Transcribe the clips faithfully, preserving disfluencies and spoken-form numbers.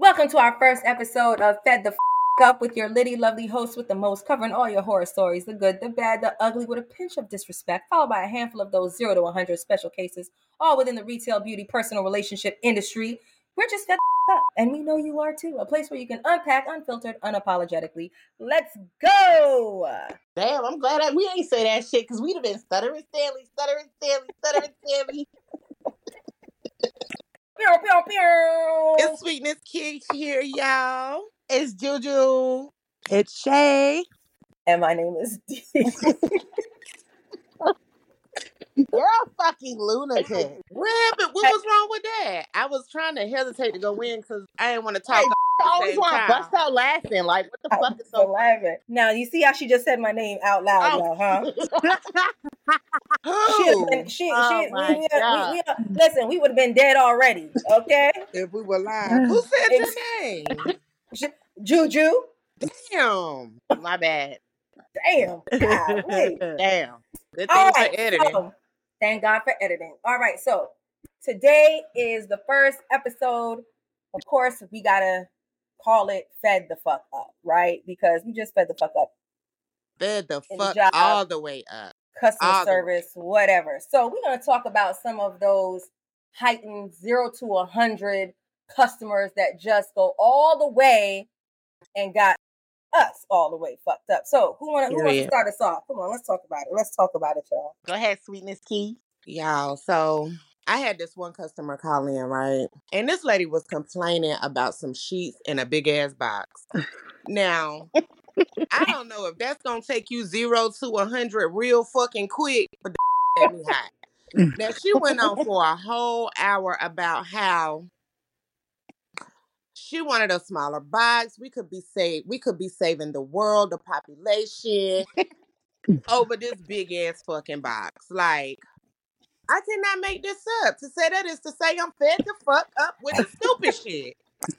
Welcome to our first episode of Fed the F*** Up with your litty, lovely host with the most, covering all your horror stories, the good, the bad, the ugly, with a pinch of disrespect, followed by a handful of those zero to one hundred special cases, all within the retail, beauty, personal relationship industry. We're just fed the F*** up, and we know you are too. A place where you can unpack, unfiltered, unapologetically. Let's go! Damn, I'm glad that we ain't say that shit, because we'd have been stuttering Stanley, stuttering Stanley, stuttering Stanley. Pew, pew, pew. It's Sweetness Kid here, y'all. It's Juju. It's Shay. And my name is D. You're a fucking lunatic. What happened? What was wrong with that? I was trying to hesitate to go in because I didn't want to talk. Hey, I always want to bust out laughing. Like, what the I fuck is so so laughing. Now, you see how she just said my name out loud, Oh. y'all, huh? Who? She, been, she, Oh she, my we, we, God. we, we, listen, we would have been dead already, okay? If we were live, who said Ex- your name? She- Juju, Damn. My bad. damn, God, wait. Damn. Good All thing right, for editing. so, thank God for editing. All right, so today is the first episode. Of course, we gotta call it Fed the Fuck Up, right? Because we just fed the fuck up. Fed the In the fuck job. all the way up. Customer All the service, whatever. So we're going to talk about some of those heightened zero to a hundred customers that just go all the way and got us all the way fucked up. So who want who wants to Period. start us off? Come on, let's talk about it. Let's talk about it, y'all. Go ahead, Sweetness Key. Y'all, so I had this one customer call in, right? And this lady was complaining about some sheets in a big ass box. Now, I don't know if that's gonna take you zero to a hundred real fucking quick, but the had me hot. Now she went on for a whole hour about how she wanted a smaller box. We could be saved. We could be saving the world, the population, over this big ass fucking box. Like, I cannot make this up. To say that is to say I'm fed the fuck up with the stupid shit.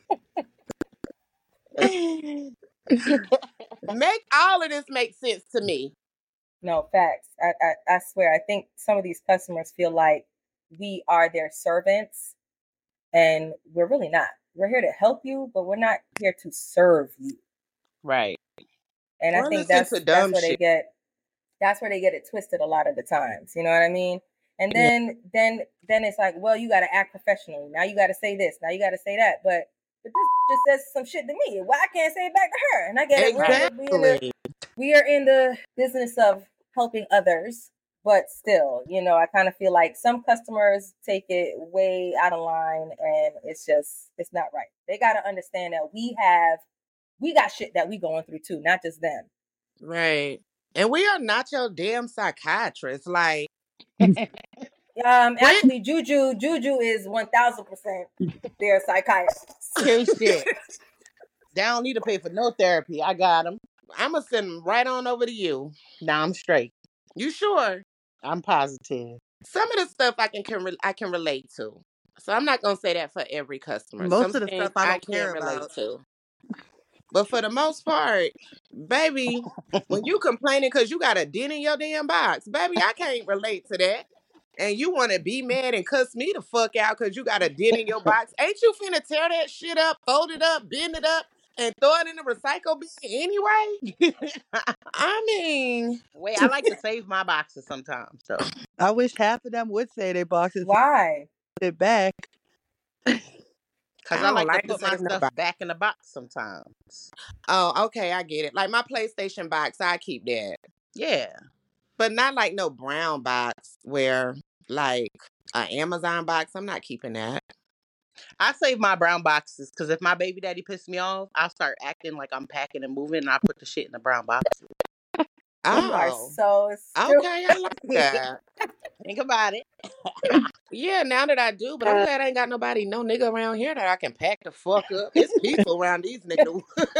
Make all of this make sense to me. No, facts. I, I, I swear, I think some of these customers feel like we are their servants, and we're really not. We're here to help you, but we're not here to serve you. Right. And Or I think listen that's to that's dumb where they shit. get that's where they get it twisted a lot of the times. You know what I mean? And then then then it's like, well, you gotta act professionally. Now you gotta say this. Now you gotta say that. But but this just says some shit to me. Well, I can't say it back to her. And I get it. We're, we're, in the, Exactly. we are in the business of helping others, but still, you know, I kind of feel like some customers take it way out of line, and it's just it's not right. They gotta understand that we have we got shit that we going through too, not just them. Right. And we are not your damn psychiatrist. Like, Um, What? actually, Juju, Juju is one thousand percent their psychiatrist. Same shit. They don't need to pay for no therapy. I got them. I'm going to send them right on over to you. Now I'm straight. You sure? I'm positive. Some of the stuff I can, can re- I can relate to. So I'm not going to say that for every customer. Most Some of the things stuff I don't can't care relate about. to. But for the most part, baby, when you complaining because you got a dent in your damn box, baby, I can't relate to that. And you want to be mad and cuss me the fuck out because you got a dent in your box. Ain't you finna tear that shit up, fold it up, bend it up, and throw it in the recycle bin anyway? I mean, Wait, I like to save my boxes sometimes, so. I wish half of them would say their boxes Why? put it back. Because I I, don't like, like to to put say my it's not stuff box. back in the box sometimes. Oh, okay, I get it. Like my PlayStation box, I keep that. Yeah. But not like no brown box where like an Amazon box. I'm not keeping that. I save my brown boxes because if my baby daddy pisses me off, I'll start acting like I'm packing and moving, and I put the shit in the brown box. You are Oh, so stupid. okay, I like that. Think about it. Yeah, now that I do, but I'm glad I ain't got nobody, no nigga around here that I can pack the fuck up. It's peaceful around these niggas.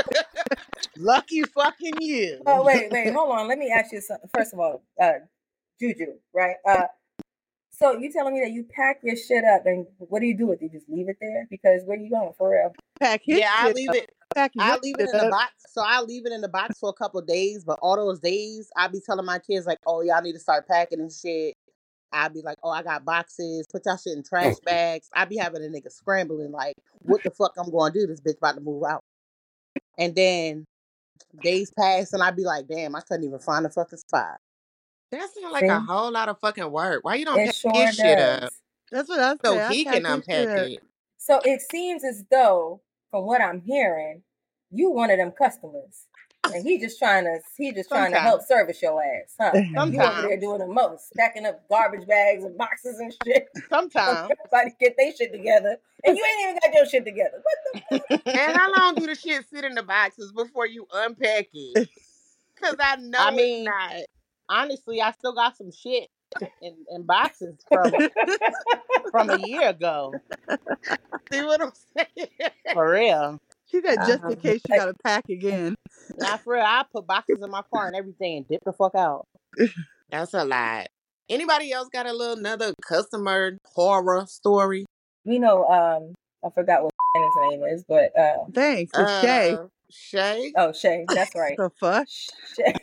Lucky fucking you. Oh, wait, wait, hold on. Let me ask you something. First of all, uh, Juju, right? Uh, so you telling me that you pack your shit up, and what do you do with it? You just leave it there? Because where you going for real? Pack his Yeah, I shit leave up. it. Pack I your leave it shit in the up. box. So I leave it in the box for a couple of days, but all those days I be telling my kids like, "Oh, y'all need to start packing and shit." I'd be like, oh, I got boxes, put y'all shit in trash bags. I'd be having a nigga scrambling like, what the fuck I'm going to do? This bitch about to move out. And then days pass and I'd be like, damn, I couldn't even find a fucking spot. That sounds like See? a whole lot of fucking work. Why you don't It pack sure his shit does. up That's what I so say. I he pack can his shit unpack up. it? So it seems as though, from what I'm hearing, you one of them customers. And he just trying to he just trying to help Sometimes. service your ass, huh? And you over there Sometimes. doing the most, stacking up garbage bags and boxes and shit. Sometimes. Everybody get their shit together, and you ain't even got your shit together. What the fuck? And how long do the shit sit in the boxes before you unpack it? Because I know I it's mean, not. honestly, I still got some shit in, in boxes from from a year ago. See what I'm saying? For real. She said just in Um, case you gotta pack again. Not for real. I put boxes in my car and everything and dip the fuck out. That's a lot. Anybody else got a little another customer horror story? we know. Um, I forgot what his name is, but uh, Thanks. It's Shay. Uh, Shay? oh Shay, that's right. The fuck? Shay.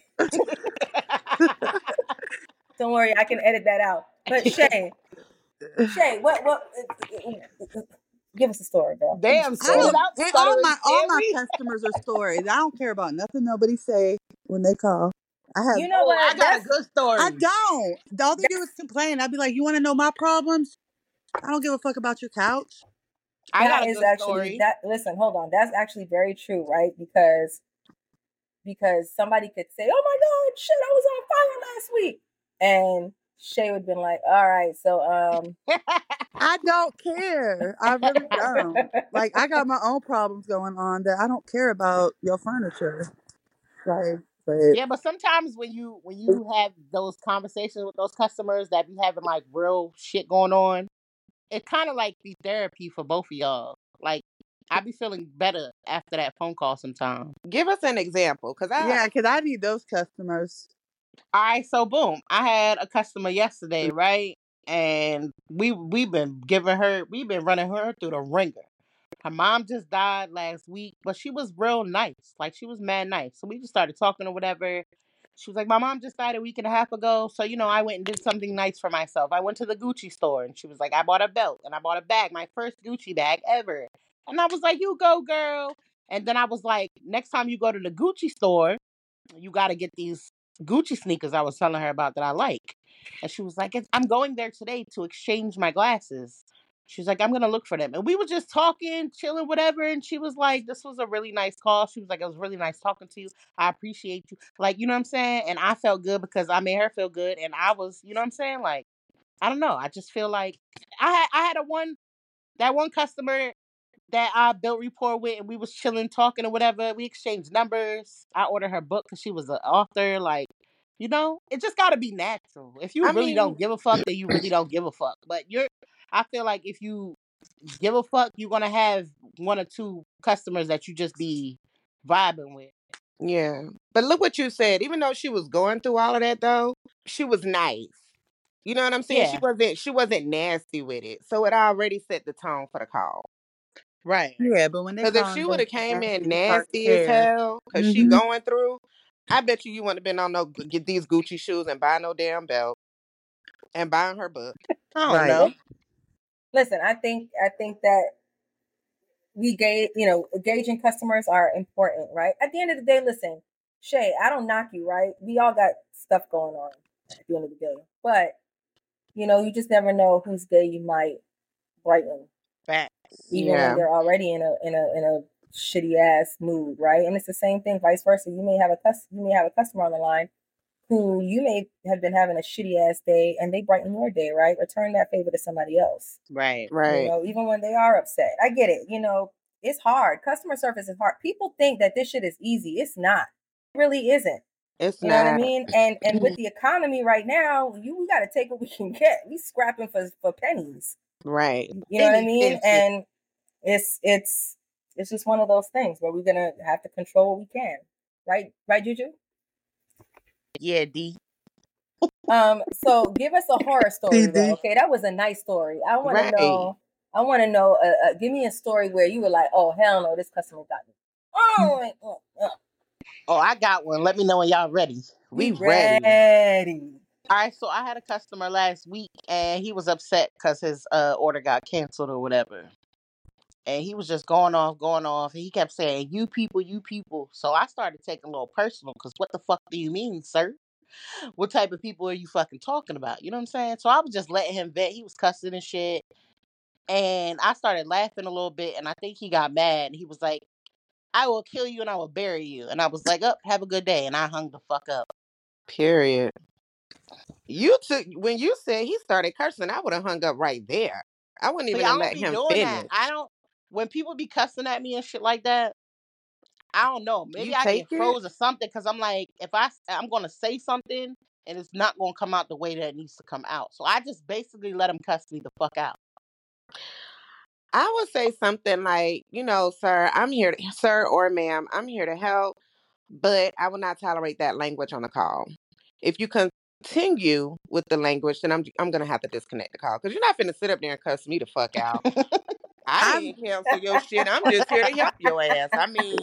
Don't worry, I can edit that out. But Shay, Shay, what what? Give us a story, girl. Give us Damn, a I story. chill don't. out, And all stuttering my all my Sammy. customers are stories. I don't care about nothing nobody say when they call. I have. You know Oh, what? I got That's a good story. I don't. All they do is that's complain. I'd be like, you want to know my problems? I don't give a fuck about your couch. I got that a is good actually story. that. Listen, hold on. That's actually very true, right? Because because somebody could say, "Oh my God, shit, I was on fire last week," and Shay would have been like, "All right, so um." I don't care. I really don't. Like, I got my own problems going on that I don't care about your furniture. Like, but Yeah, but sometimes when you when you have those conversations with those customers that be having like real shit going on, it kind of like be therapy for both of y'all. Like I be feeling better after that phone call sometimes. Give us an example. Because I, yeah, because I need those customers. All right, so boom, I had a customer yesterday, right? And we we've been giving her, we've been running her through the ringer. Her mom just died last week, but she was real nice. Like she was mad nice. So we just started talking or whatever. She was like, my mom just died a week and a half ago. So, you know, I went and did something nice for myself. I went to the Gucci store and she was like, I bought a belt and I bought a bag, my first Gucci bag ever. And I was like, you go, girl. And then I was like, next time you go to the Gucci store, you got to get these Gucci sneakers I was telling her about that I like. And she was like, I'm going there today to exchange my glasses. She was like, I'm going to look for them. And we were just talking, chilling, whatever. And she was like, this was a really nice call. She was like, it was really nice talking to you. I appreciate you. Like, you know what I'm saying? And I felt good because I made her feel good. And I was, you know what I'm saying? Like, I don't know. I just feel like I had, I had a one, that one customer that I built rapport with and we was chilling, talking or whatever. We exchanged numbers. I ordered her book because she was an author. Like, you know, it just got to be natural. If you I really mean, don't give a fuck, then you really don't give a fuck. But you're, I feel like if you give a fuck, you're going to have one or two customers that you just be vibing with. yeah. But look what you said. Even though she was going through all of that, though, she was nice. You know what I'm saying? She Yeah, wasn't. She wasn't nasty with it. So it already set the tone for the call. right. Yeah, but when they Because if call she and would be have came in nasty, you start to nasty as care. hell, because she Mm-hmm. going through, I bet you you wouldn't have been on no get these Gucci shoes and buy no damn belt and buying her book. I don't Right. know. Listen, I think I think that we gauge, you know, gauging customers are important, right? At the end of the day, listen, Shay, I don't knock you, right? We all got stuff going on at the end of the day, but you know, you just never know whose day you might brighten, Facts. even when Yeah. they're already in a in a in a shitty ass mood, right? And it's the same thing, vice versa. You may have a cus- you may have a customer on the line who you may have been having a shitty ass day, and they brighten your day, right? Return that favor to somebody else. Right. You Right. know, even when they are upset. I get it. You know, it's hard. Customer service is hard. People think that this shit is easy. It's not. It really isn't. It's You know what I not. mean? And and with the economy right now, you we got to take what we can get. We scrapping for for pennies. Right. You know what I Penny mean? pinching. And it's it's it's just one of those things where we're gonna have to control what we can. Right? Right, Juju? Yeah, D. Um, so give us a horror story D D. though. Okay, that was a nice story. I want Right. to know. I want to know. Uh, uh, give me a story where you were like, "Oh hell no, this customer got me." Oh, wait, uh, uh, Oh, I got one. Let me know when y'all ready. we We ready. ready. All right, so I had a customer last week, and he was upset because his uh, order got canceled or whatever. And he was just going off, going off. And he kept saying, "You people, you people." So I started taking a little personal because what the fuck do you mean, sir? What type of people are you fucking talking about? You know what I'm saying? So I was just letting him vent. He was cussing and shit. And I started laughing a little bit. And I think he got mad. And he was like, "I will kill you and I will bury you." And I was like, "Up, have a good day." And I hung the fuck up. Period. You took when you said he started cursing, I would have hung up right there. I wouldn't See, even I have don't let be him doing that. finish. I don't. When people be cussing at me and shit like that, I don't know. Maybe You I take get it? froze or something because I'm like, if I I'm gonna say something and it's not gonna come out the way that it needs to come out. So I just basically let him cuss me the fuck out. I would say something like, you know, sir, I'm here to, sir or ma'am, I'm here to help, but I will not tolerate that language on the call. If you continue with the language, then I'm I'm gonna have to disconnect the call because you're not finna sit up there and cuss me the fuck out. I I'm didn't cancel your shit. I'm just here to help your ass. I mean,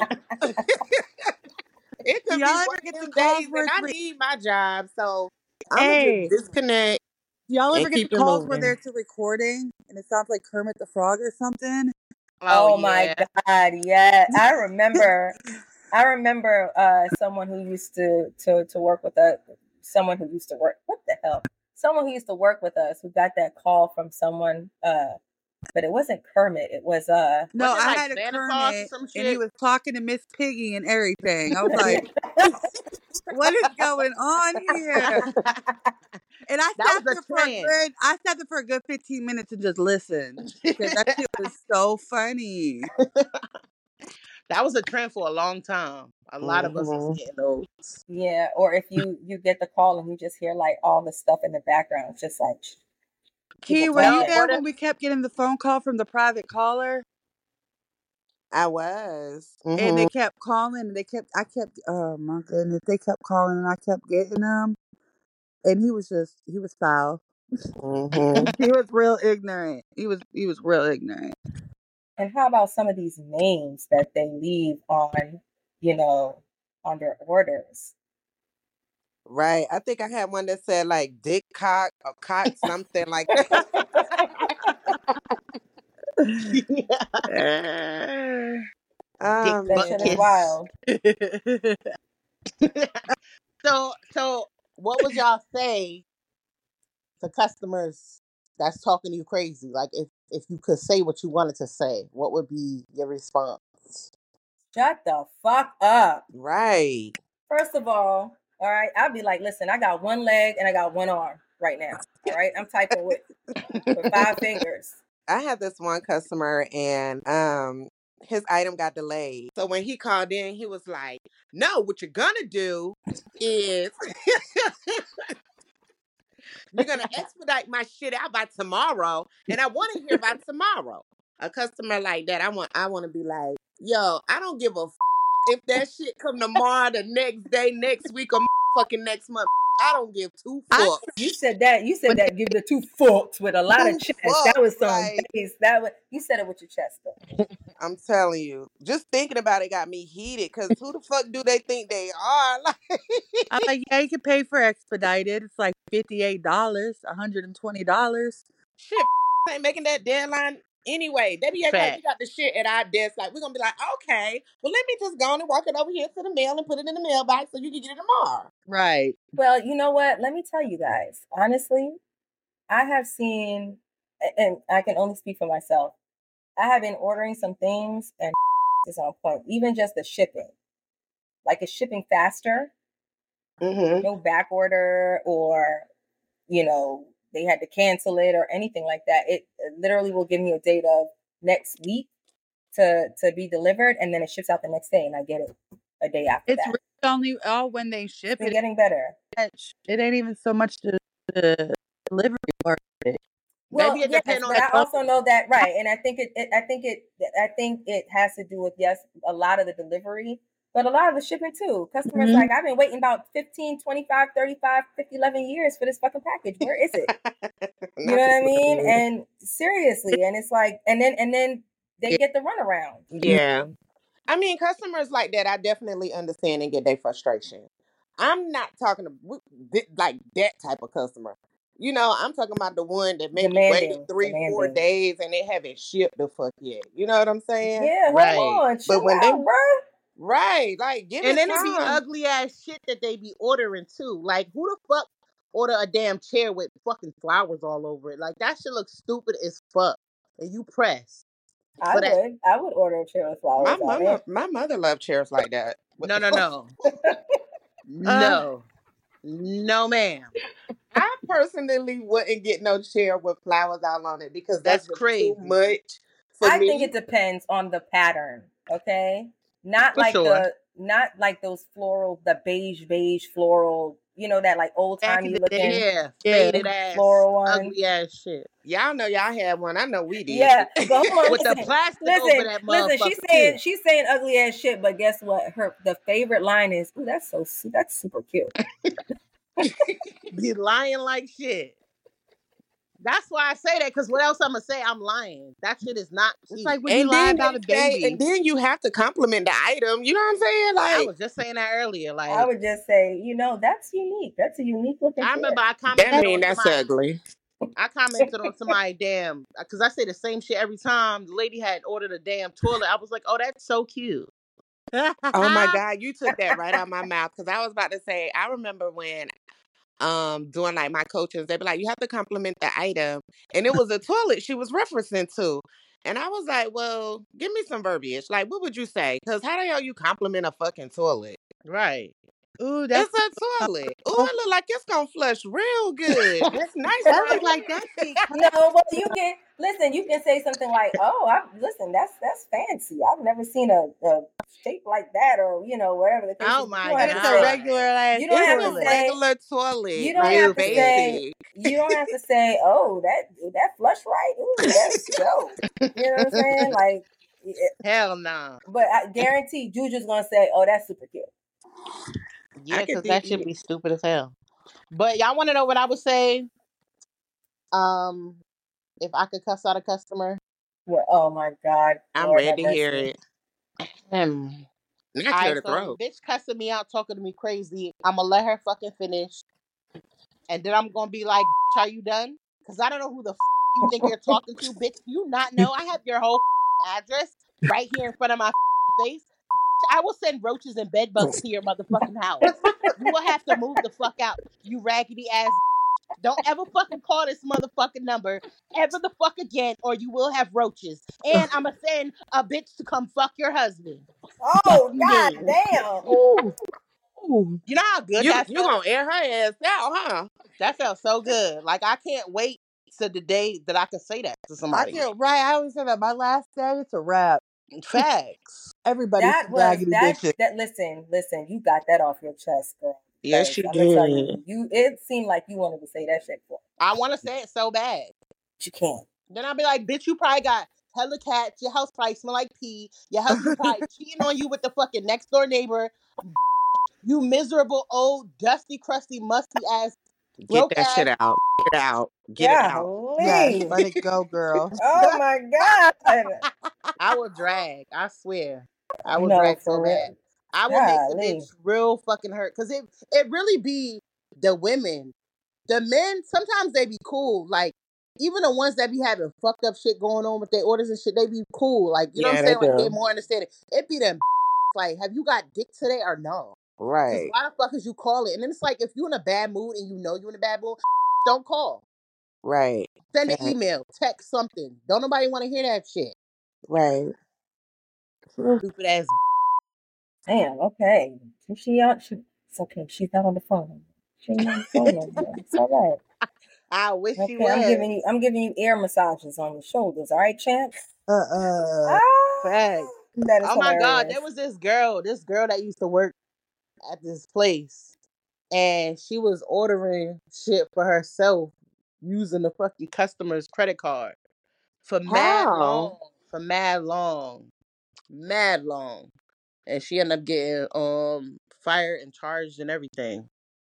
it do could y'all be ever one get of the them calls days, where and it's I re- need my job, so I'm gonna just hey, disconnect do y'all ever and get the keep it calls where moving. there's a recording and it sounds like Kermit the Frog or something? Oh Oh my yeah. God, yeah. I remember I remember uh someone who used to to to work with us, someone who used to work what the hell? Someone who used to work with us who got that call from someone uh but it wasn't Kermit, it was uh No, Was it I like had a Santa Claus or Kermit some and he shit? was talking to Miss Piggy and everything. I was like, what is going on here? And I That sat was a there for a trend. good I sat there for a good fifteen minutes and just listened because that shit was so funny. That was a trend for a long time. A lot of us was hmm getting those. yeah, or if you you get the call and you just hear like all the stuff in the background, it's just like people Key, were you No, talking. there what when if we kept getting the phone call from the private caller I was. and hmm they kept calling and they kept I kept oh my goodness, they kept calling and I kept getting them and he was just he was foul. hmm He was real ignorant. He was he was real ignorant. And how about some of these names that they leave on, you know, on their orders? Right. I think I had one that said like dick cock or cock something like that. Dick Oh That butt shit is man. kiss. wild. so so what would y'all say to customers that's talking to you crazy? Like if if you could say what you wanted to say, what would be your response? Shut the fuck up. Right. First of all, all right, I'd be like, listen, I got one leg and I got one arm right now. All right. I'm typing with with five fingers. I had this one customer and um his item got delayed. So when he called in, he was like, "No, what you're gonna do is you're gonna expedite my shit out by tomorrow, and I want to hear by tomorrow." A customer like that, I want, I want to be like, "Yo, I don't give a f- if that shit come tomorrow, the next day, next week, or fucking next month. I don't give two I fucks. You said that. You said when that. Give the two fucks with a lot of Two chest. That fucks. was some Like base. That was you said it with your chest though. I'm telling you, just thinking about it got me heated. Cause who the fuck do they think they are? Like, I'm like, yeah, you can pay for expedited. It's like fifty eight dollars, one hundred and twenty dollars. shit, ain't making that deadline anyway. They be acting like Fat. we got the shit at our desk. Like we're gonna be like, okay, well let me just go on and walk it over here to the mail and put it in the mailbox so you can get it tomorrow. Right. Well, you know what? Let me tell you guys. Honestly, I have seen, and I can only speak for myself. I have been ordering some things, and is on point. Even just the shipping, like it's shipping faster. Mm-hmm. No back order, or you know they had to cancel it or anything like that. It literally will give me a date of next week to to be delivered, and then it ships out the next day, and I get it a day after It's that. really only all when they It's ship been it. getting better. It ain't even so much the, the delivery part of it. Well, Maybe it yes, depends on but the I also company. know that right, and I think it, it. I think it. I think it has to do with yes, a lot of the delivery, but a lot of the shipping too. Customers Mhm. like I've been waiting about fifteen, twenty-five, thirty-five, fifty, eleven years for this fucking package. Where is it? You Not know the what I mean? twelve. And seriously, and it's like, and then and then they Yeah. get the runaround. Yeah. I mean, customers like that, I definitely understand and get their frustration. I'm not talking about like that type of customer. You know, I'm talking about the one that maybe waited Demanding, three, four demanding. days and they haven't shipped the fuck yet. You know what I'm saying? Yeah, Right. hold on, chill But when out, they bro. right, like give And it then it be time. ugly ass shit that they be ordering too. Like, who the fuck order a damn chair with fucking flowers all over it? Like, that shit looks stupid as fuck. And you press I for that. would, I would order a chair with My flowers on mama, it. my mother loved chairs like that. What No, the no, fuck? no. No. No, ma'am. I personally wouldn't get no chair with flowers out on it because that's, That's just crazy. too much for I me. think it depends on the pattern. Okay, not For like sure. the, not like those floral, the beige beige floral. You know, that like old Back in timey the looking. day, Yeah, Yeah. faded ass, Floral one. ugly ass shit. Y'all know y'all had one. I know we did. Yeah, but hold on, With the listen, plastic over listen, that listen. She's motherfucker, saying too. she's saying ugly ass shit, but guess what? Her the favorite line is, "Ooh, that's so su- that's super cute." Be lying like shit. That's why I say that, because what else I'm gonna say? I'm lying. That shit is not cute. It's like when you And lie then about a they say, baby. and then you have to compliment the item. You know what I'm saying? I Like was just saying that earlier. Like, I would just say, you know, that's unique. That's a unique looking I chair. remember I commented that mean on that's somebody. ugly. I commented on somebody, damn, because I say the same shit every time. The lady had ordered a damn toilet. I was like, oh, that's so cute. Oh my God, you took that right out of my mouth because I was about to say, I remember when um doing like my coaches, they'd be like, you have to compliment the item. And it was a toilet she was referencing to. And I was like, well, give me some verbiage. Like, what would you say? Because how the hell you compliment a fucking toilet? Right. Ooh, that's It's a toilet. Ooh, it look like it's gonna flush real good. That's nice, that right? look like that thing. No, well, you can listen. You can say something like, "Oh, I listen. That's that's fancy. I've never seen a, a shape like that, or you know, whatever the case Oh is." my You don't have It's to a say. regular ass You don't It's have a to toilet. say. regular toilet. You don't like, have to Stupid. say. You don't have to say. Oh, that that flush right. Ooh, that's dope. You know what I'm saying? Like, it- Hell no. but I guarantee Juju's gonna say, "Oh, that's super cute." Yeah, I could because that dig should it. be stupid as hell. But y'all want to know what I would say? Um, if I could cuss out a customer, Well, oh my God, I'm Lord ready have to hear mercy. it. hmm. Not All clear right, the so throat. bitch cussing me out, talking to me crazy. I'm gonna let her fucking finish, and then I'm gonna be like, "Bitch, are you done?" Because I don't know who the f- you think you're talking to, bitch. Do you not know I have your whole f- address right here in front of my f- face? I will send roaches and bed bugs to your motherfucking house. You will have to move the fuck out, you raggedy ass. Don't ever fucking call this motherfucking number ever the fuck again, or you will have roaches. And I'ma send a bitch to come fuck your husband. Fuck Oh you God, mean? damn. Ooh, ooh. You know how good You that you felt? gonna air her ass out, huh? That felt so good. Like, I can't wait to the day that I can say that to I somebody. can't. Right. I always say that my last day, it's a wrap. Facts. Everybody's That some was raggedy that bitches. that listen, listen, you got that off your chest, girl. Yes, Because she I'm gonna tell you, did. you it seemed like you wanted to say that shit for, I want to say it so bad. but you can't. Then I'll be like, bitch, you probably got hella cats. Your house probably smell like pee. Your husband probably cheating on you with the fucking next door neighbor. You miserable, old, dusty, crusty, musty ass, Get broke that shit ass. out. Get it out. Get it out. Yes, Golly. let it go, girl. Oh my God. I will drag. I swear. I will No, drag so for bad. real. I will make the Golly. bitch real fucking hurt. Cause it it really be the women. The men, sometimes they be cool. Like, even the ones that be having fucked up shit going on with their orders and shit, they be cool. Like, you know what Yeah, I'm they saying? Like, they do. more understanding. It be them like, have you got dick today or no? Because Right. why the fuck is you calling? And then it's like, if you in a bad mood and you know you in a bad mood, don't call. Right. Send an Right. email, text something. Don't nobody want to hear that shit. Right. Stupid ass. Damn, okay. Is she out? She, it's okay. She's not on the phone. She ain't on the phone no more. It's all right. I wish she Okay, I'm was. giving you I'm giving you ear massages on your shoulders, all right, champ? Uh uh. Ah, Fact. that is Oh my God, hilarious. there was this girl, this girl that used to work at this place, and she was ordering shit for herself using the fucking customer's credit card for mad How? long, for mad long, mad long, and she ended up getting um fired and charged and everything.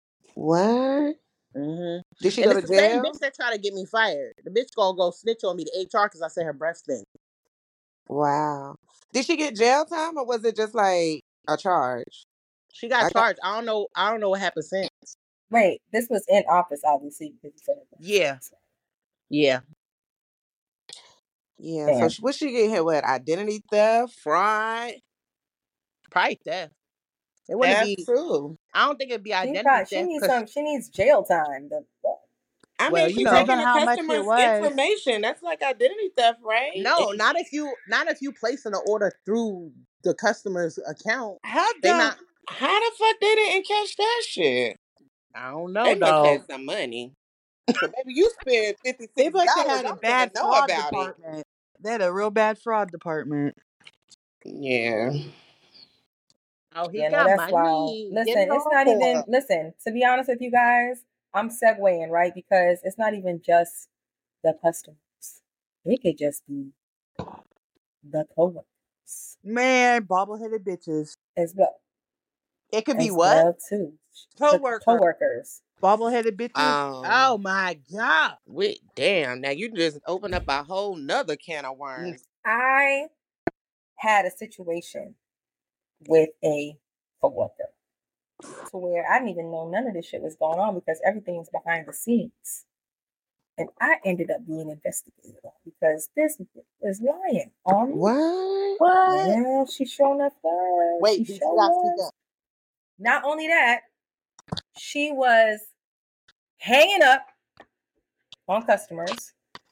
What? hmm Did she And go it's to the same jail? bitch that tried to get me fired. The bitch gonna go snitch on me to H R because I said her breath stink. Wow. Did she get jail time or was it just like a charge? She got I got, charged. I don't know. I don't know what happened since. Wait, this was in office, obviously, because you said it. Yeah. Yeah. yeah. So Damn. she, what she get hit with? Identity theft, fraud. Probably theft. It wouldn't Theft be. too. I don't think it'd be She identity probably she theft needs because, some. She needs jail time. The, the, I well, mean, you she's know, Depends on taking the how much it customer's was. information. That's like identity theft, right? no, not if you, not if you placing an order through the customer's account. How They dumb? not. How the fuck they didn't catch that shit? I don't know, They must dog. have some money. So baby, you spent fifty They six must have dollars. had I a don't even bad know fraud about it. department. They had a real bad fraud department. Yeah. Oh, he you know, got that's wild. money. Get Listen, it it's off not even. for. Listen, to be honest with you guys, I'm segueing right because it's not even just the customers. It could just be the coworkers Man, bobbleheaded bitches. as well. It could be As what? well too. The Coworker. coworkers. Bobbleheaded bitches. Um. Oh my god. Wait, damn. Now you just open up a whole nother can of worms. I had a situation with a coworker to where I didn't even know none of this shit was going on because everything was behind the scenes. And I ended up being investigated on because this is lying on me. What? What? Yeah, she showing up was. Wait, She you sure gotta speak was. up. Not only that, she was hanging up on customers,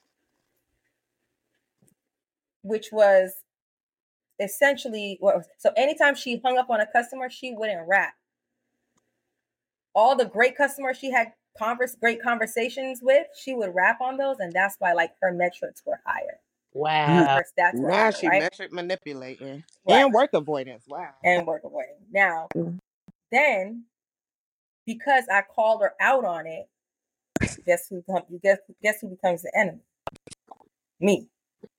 which was essentially what. So anytime she hung up on a customer, she wouldn't rap. All the great customers she had converse, great conversations with, she would rap on those, and that's why like her metrics were higher. Wow. Her stats were Now higher, she right? metric manipulating Right. and work avoidance. Wow. And work avoiding. Now, Mm. then, because I called her out on it, guess who? You guess guess who becomes the enemy? Me.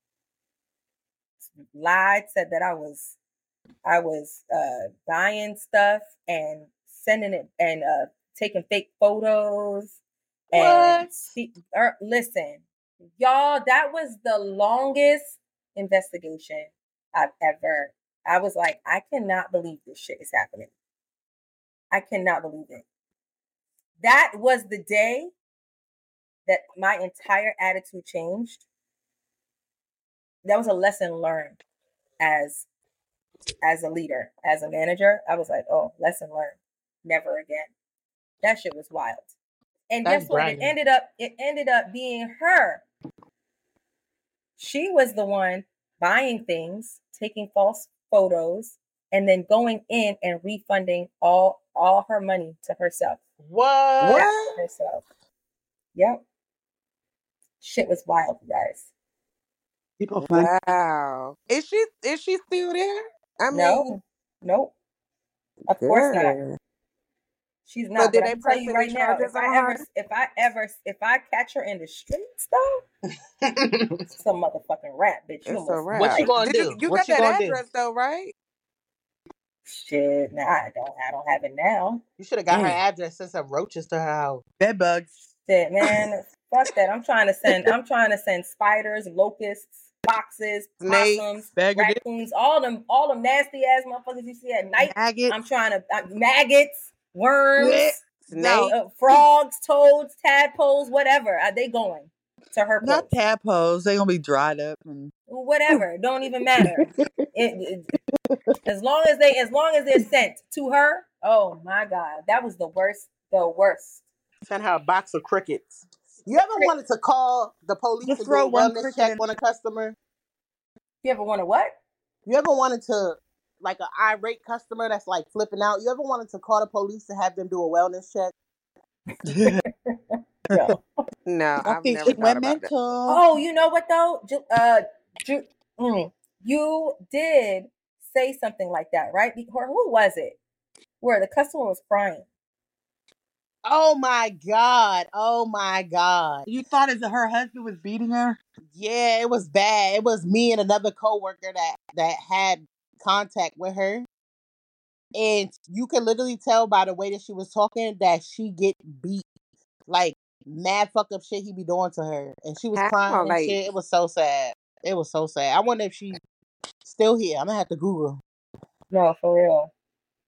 Lied, said that I was I was uh, buying stuff and sending it and uh, taking fake photos. And What? speak, er, listen, y'all, that was the longest investigation I've ever. I was like, I cannot believe this shit is happening. I cannot believe it. That was the day that my entire attitude changed. That was a lesson learned as as a leader, as a manager. I was like, oh, lesson learned. Never again. That shit was wild. And That's guess what? bragging. It ended up it ended up being her. She was the one buying things, taking false photos, and then going in and refunding all all her money to herself. What? Back to herself. Yep. Shit was wild, you guys. People fun. Wow. Is she is she still there? I mean, No, nope. Of course not. good. She's So not. did But I they can tell press you any right now, charges if I on ever, her? if I ever, if I catch her in the streets, though, some motherfucking rap, bitch. You It's a almost What wrap. you like gonna Did you do? you What got you that gonna do? address though, right? shit. Nah, I don't. I don't have it now. You should have got her Damn. address, sent some roaches to her house. Bed bugs. Shit, man. Fuck that. I'm trying to send. I'm trying to send spiders, locusts, foxes, Snakes. possums, Bag of dick. raccoons, all them, all them nasty ass motherfuckers you see at night. Maggots. I'm trying to uh, maggots, worms. Blech. Snake. Uh, frogs, toads, tadpoles, whatever. Are they going to her Not place? tadpoles. They gonna be dried up and Whatever. It don't even matter. It, it, as long as they, as long as they're sent to her. Oh my God, that was the worst. The worst. Send her a box of crickets. You ever wanted to call the police just and do throw a one wellness cricket check in. on a customer? You ever want to what? You ever wanted to, like an irate customer that's like flipping out? You ever wanted to call the police to have them do a wellness check? No. No, My I've feet never went thought about that. mental. Oh, you know what though? Ju- Uh, Ju- mm, you did say something like that, right? Or who was it? Where the customer was crying. Oh my God. Oh my God. You thought as her husband was beating her? Yeah, it was bad. It was me and another coworker that that had contact with her. And you could literally tell by the way that she was talking that she get beat. Like mad fucked up shit he be doing to her. And she was How? crying and Like, shit. It was so sad. It was so sad. I wonder if she's still here. I'm gonna have to Google. No, for real.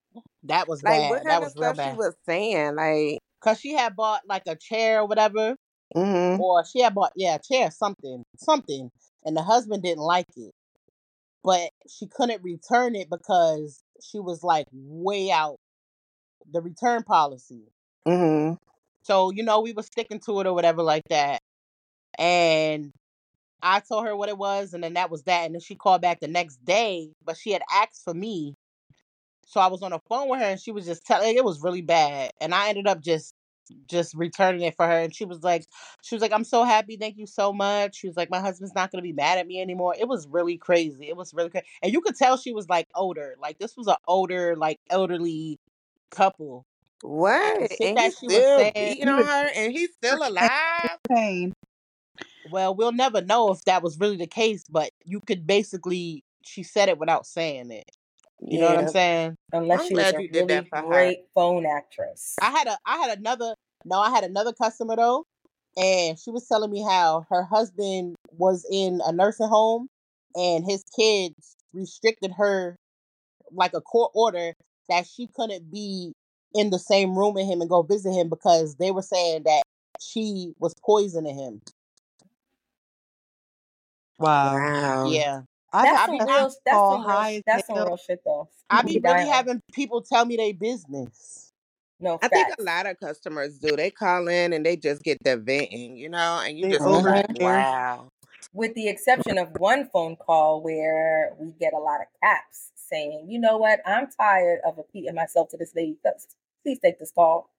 That was Like, what bad. That kind of was real stuff she bad. was saying? Like, Cause she had bought like a chair or whatever, mm-hmm, or she had bought yeah a chair something something, and the husband didn't like it, but she couldn't return it because she was like way out the return policy. mm-hmm. So you know we were sticking to it or whatever like that, and I told her what it was, and then that was that. And then she called back the next day, but she had asked for me. So I was on the phone with her, and she was just telling it was really bad. And I ended up just just returning it for her. And she was like, she was like, I'm so happy, thank you so much. She was like, my husband's not gonna be mad at me anymore. It was really crazy. It was really crazy, and you could tell she was like older. Like this was an older, like elderly couple. The What? shit And that he's she was still saying. beating He on was her, and he's still alive. pain. Well, we'll never know if that was really the case, but you could basically, she said it without saying it. You know what I'm Yeah, saying? Unless I'm she was glad a you did really that for her. great phone actress. I had a, I had another, no, I had another customer though, and she was telling me how her husband was in a nursing home, and his kids restricted her like a court order that she couldn't be in the same room with him and go visit him because they were saying that she was poisoning him. Wow. Wow. Yeah. I've That's had I some be I, real. customers That's call some real. high as That's some hell. real shit though. I People be be really dying. having people tell me their business. No I think a facts. lot of customers do. They call in and they just get the venting, you know, and you They just be like, overshare. wow. With the exception of one phone call where we get a lot of caps saying, you know what, I'm tired of repeating myself to this lady. Please take this call.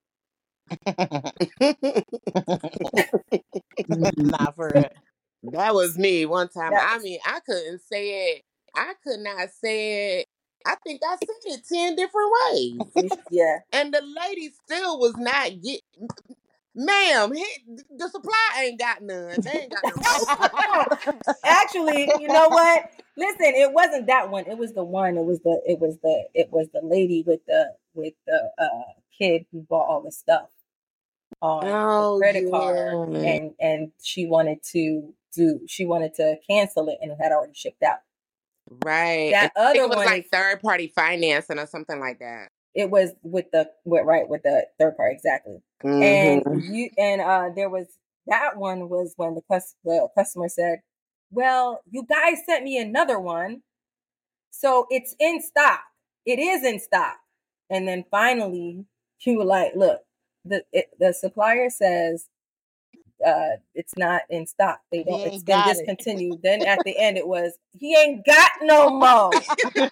Mhm. Nah, for real. That was me one time. That I was, mean, I couldn't say it. I could not say it. I think I said it ten different ways. you, yeah. And the lady still was not get, ma'am, he, the supply ain't got none. They ain't got no phone. Actually, you know what? Listen, it wasn't that one. It was the one. It was the. It was the. It was the lady with the with the uh, kid who bought all the stuff on the Oh, credit card, yeah. and and she wanted to do. She wanted to cancel it, and it had already shipped out. Right. And That I think other it was one like is. third party financing or something like that. It was with the with right with the third party exactly, and Mm-hmm. you and uh there was that one was when the, cus- the customer said, "Well, you guys sent me another one, so it's in stock. It is in stock." And then finally, you were like, "Look, the it, the supplier says uh it's not in stock. They He don't. It's ain't been got it. discontinued." Then at the end, it was he ain't got no more.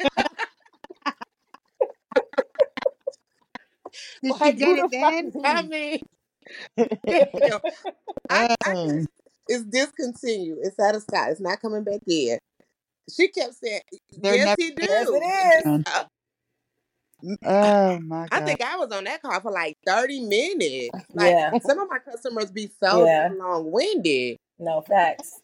Did she Like get who it the fuck then? is I he? mean, damn. I, I Dang. just, it's discontinued. It's out of stock. It's not coming back in. She kept saying, They're yes, never he Yes, it do. is. done. Uh, Oh my I god. think I was on that call for like thirty minutes. Like, Yeah, some of my customers be so yeah. damn long winded. No facts.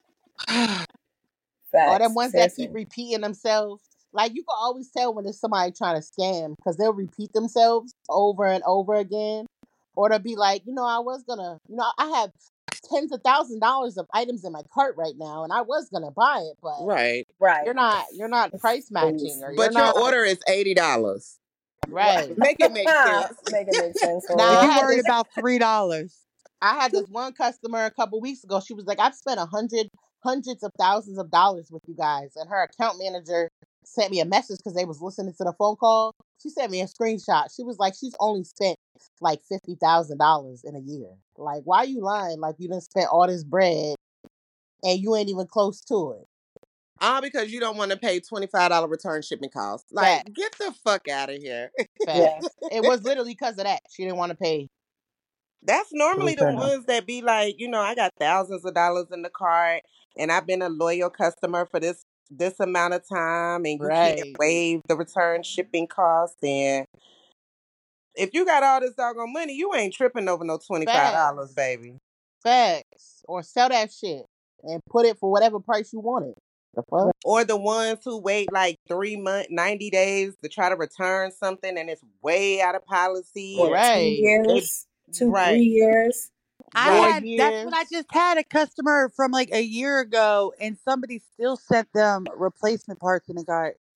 Or them Facts. ones that keep Seriously. repeating themselves. Like you can always tell when it's somebody trying to scam because they'll repeat themselves over and over again. Or they'll be like, you know, I was gonna, you know, I have tens of thousands of dollars of items in my cart right now, and I was gonna buy it, but Right. Right. you're not, you're not price Please. matching, or you're But your not order is eighty dollars. right. Make it make sense. Make it make sense for Now And I real. you had worried this, about three dollars. I had this one customer a couple weeks ago. She was like, I've spent a hundred, hundreds of thousands of dollars with you guys, and her account manager sent me a message because they was listening to the phone call. She sent me a screenshot. She was like, she's only spent like fifty thousand dollars in a year. Like, why you lying? Like you done spent all this bread and you ain't even close to it. All because you don't want to pay twenty-five dollars return shipping costs. Like, Facts, get the fuck out of here. Yeah. facts. It was literally because of that. She didn't want to pay. That's To normally the return them. ones that be like, you know, I got thousands of dollars in the cart and I've been a loyal customer for this this amount of time and you can't Right. waive the return shipping cost. And if you got all this doggone money, you ain't tripping over no twenty-five dollars, Facts. baby. Facts. Or sell that shit and put it for whatever price you want it. The fuck? Or the ones who wait like three months, ninety days to try to return something and it's way out of policy. Or And two Right. they, years, two, right, three years. I Four right. had that's what I years. just had a customer from like a year ago, and somebody still sent them replacement parts, and it got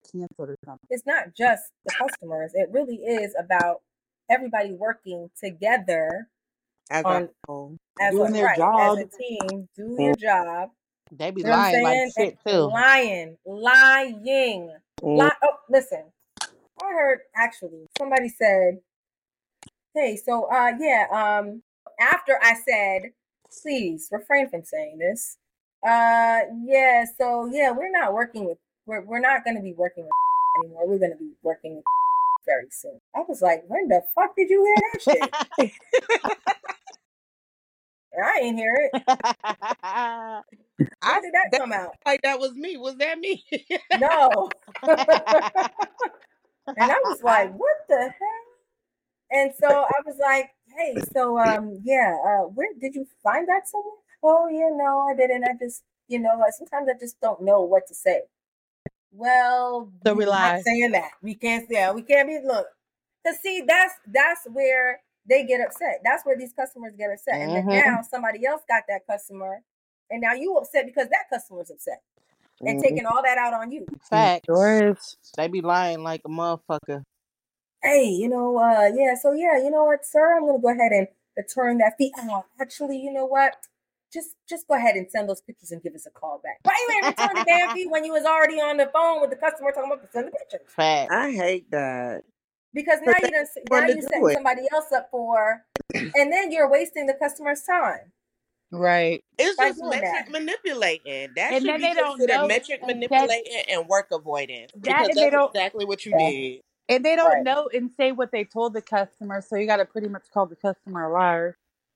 canceled or something. It's not just the customers. It really is about everybody working together As a on whole. as a Doing their right as job. a team. Do your job. They be You know what I'm lying like saying? shit And too. lying, lying, Mm. lie. Oh, listen. I heard actually somebody said, "Hey, so uh, yeah, um, after I said, please refrain from saying this. Uh, yeah, so yeah, we're not working with, we're we're not going to be working with anymore. We're going to be working with very soon." I was like, when the fuck did you hear that shit? I ain't hear it. I Where did that that come out? like that was me. Was that me? No. And I was like, what the hell? And so I was like, hey, so um, yeah, uh, where did you find that somewhere? Oh, yeah, no, I didn't. I just, you know, sometimes I just don't know what to say. Well, So we're we not lie. saying that. We can't say, we can't be, look, because see, that's that's where they get upset. That's where these customers get upset. And then Mhm. now somebody else got that customer, and now you upset because that customer's upset and Mhm. taking all that out on you. Facts. Sure is. They be lying like a motherfucker. Hey, you know, uh, yeah, so yeah, you know what, sir, I'm gonna go ahead and return that fee. Oh, actually, you know what? Just just go ahead and send those pictures and give us a call back. Why you ain't return the damn fee when you was already on the phone with the customer talking about send the pictures? Facts. I hate that. Because now you done now want to you're do setting it. somebody else up for, and then you're wasting the customer's time Right. It's by just doing metric that. manipulating. That And should then be they don't considered know metric and said manipulating and work avoidance that, because and they that's don't exactly what you Yeah. did. and they don't Right. know. And say what they told the customer, so you got to pretty much call the customer a liar.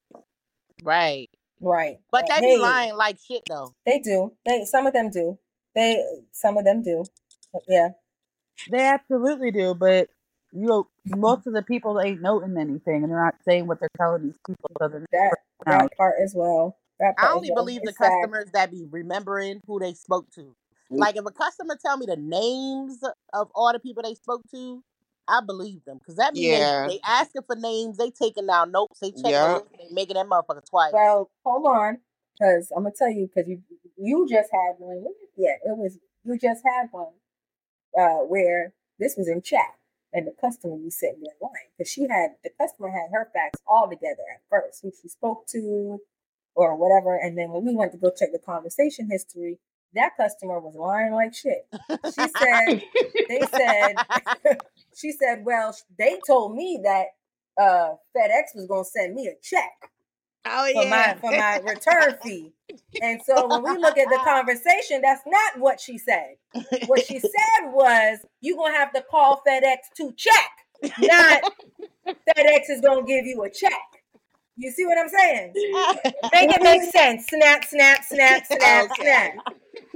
Right. Right. But Uh, they be hey, lying like shit though. they do. They some of them do. They some of them do. Yeah. They absolutely do, but you know, most of the people ain't noting anything, and they're not saying what they're telling these people. So they're That now. that part as well. That I part as only well. believe the It's sad. customers that be remembering who they spoke to. Like if a customer tell me the names of all the people they spoke to, I believe them because that means Yeah. they they asking for names, they taking down notes, they checking the Yeah. list, they making that motherfucker twice. Well, hold on, because I'm gonna tell you because you you just had one. Yeah, it was you just had one uh, where this was in chat and the customer was sitting there lying because she had the customer had her facts all together at first, who she spoke to or whatever, and then when we went to go check the conversation history, that customer was lying like shit. She said they said she said, well, they told me that uh, FedEx was gonna send me a check Oh for yeah. my for my return fee. And so when we look at the conversation, that's not what she said. What she said was, you're gonna have to call FedEx to check, not FedEx is gonna give you a check. You see what I'm saying? Make it make sense. Snap, snap, snap, snap, Okay. snap.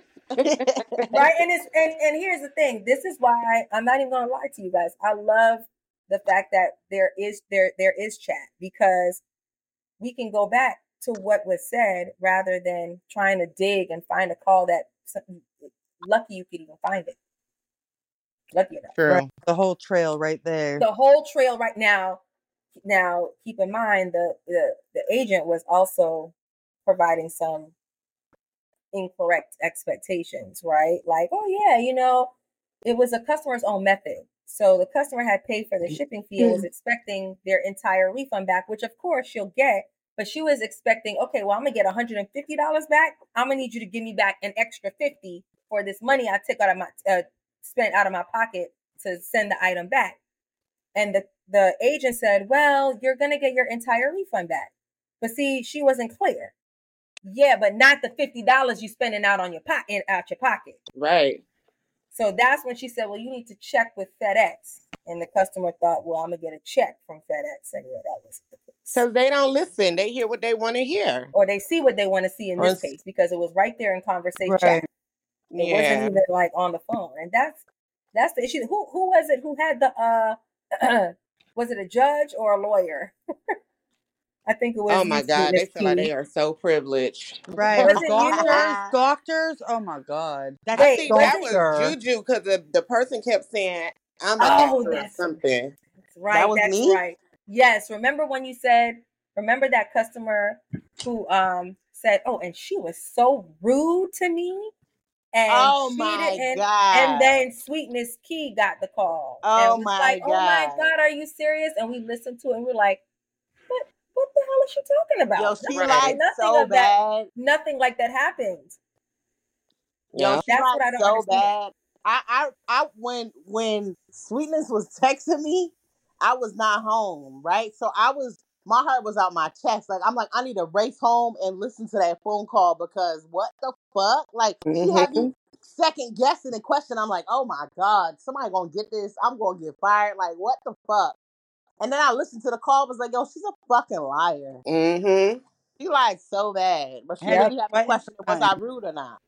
Right? And it's and, and here's the thing. This is why I'm not even gonna lie to you guys. I love the fact that there is there there is chat because we can go back to what was said rather than trying to dig and find a call that lucky you could even find it. Lucky enough. True. Right, the whole trail right there. The whole trail right now. Now, keep in mind the the, the agent was also providing some incorrect expectations, right? Like, oh yeah, you know, it was a customer's own method. So the customer had paid for the shipping fee and was expecting their entire refund back, which of course she'll get. But she was expecting, okay, well, I'm gonna get one hundred fifty dollars back. I'm gonna need you to give me back an extra fifty for this money I took out of my uh, spent out of my pocket to send the item back. And the the agent said, well, you're gonna get your entire refund back. But see, she wasn't clear. Yeah, but not the fifty dollars you spending out on your pocket out your pocket. Right. So that's when she said, well, you need to check with FedEx. And the customer thought, well, I'm gonna get a check from FedEx anyway. That was the case. Because they don't listen. They hear what they want to hear. Or they see what they want to see in Or this s- case because it was right there in conversation Right. chat. It wasn't Yeah. even like on the phone. And that's that's the issue. Who who was it who had the uh was it a judge or a lawyer? I think it was Oh my you, God. They Miss feel like Q. they are so privileged. Right. Was Or it you? doctors. Doctors. Oh my God. That's I Wait, think was that it? was doctor. Juju because the, the person kept saying, I'm a Oh, doctor or that's something. That's right. That was That's me? right. Yes. Remember when you said, remember that customer who um said, oh, and she was so rude to me. And Oh she my didn't. God. And then Sweetness Key got the call. Oh and was my like, oh my God. God, are you serious? And we listened to it and we're like, what what the hell is she talking about? Yo, she Right. lied Nothing so of that, bad. nothing like that happened. Yo, Yeah. she That's lied what I don't so understand. bad. I, I, I, when, when Sweetness was texting me, I was not home, right? So I was, my heart was out my chest. Like, I'm like, I need to race home and listen to that phone call because what the fuck? Like, she had Mm-hmm. me second guessing the question. I'm like, oh my God, somebody gonna get this. I'm gonna get fired. Like, what the fuck? And then I listened to the call, was like, yo, she's a fucking liar. Mm-hmm. She lied so bad. But she Yep. really had me But it's questioning, was fine. I rude or not?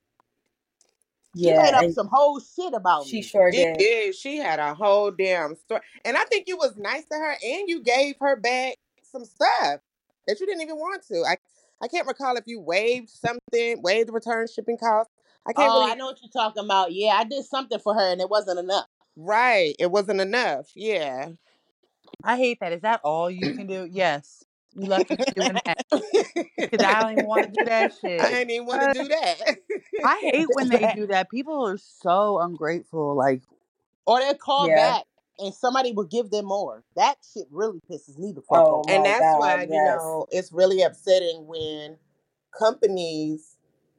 She made Yeah, up and some whole shit about she me. sure She did. did. She had a whole damn story. And I think you was nice to her and you gave her back some stuff that you didn't even want to. I I can't recall if you waived something, waived the return shipping cost. I can't Oh, really I know what you're talking about. Yeah, I did something for her and it wasn't enough. right. It wasn't enough. Yeah. I hate that. Is that all you can do? Yes. You left me doing that. Because I don't even want to do that shit. I didn't even want to Uh, do that. I hate when they do that. People are so ungrateful. Like, Or they call Yeah. back and somebody will give them more. That shit really pisses me the fuck Oh off. And my that's God, why, you yes. know, it's really upsetting when companies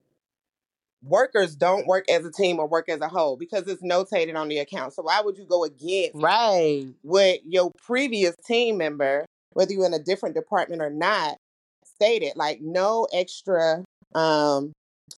workers don't work as a team or work as a whole because it's notated on the account. So why would you go against Right. what your previous team member, whether you're in a different department or not, stated? Like no extra um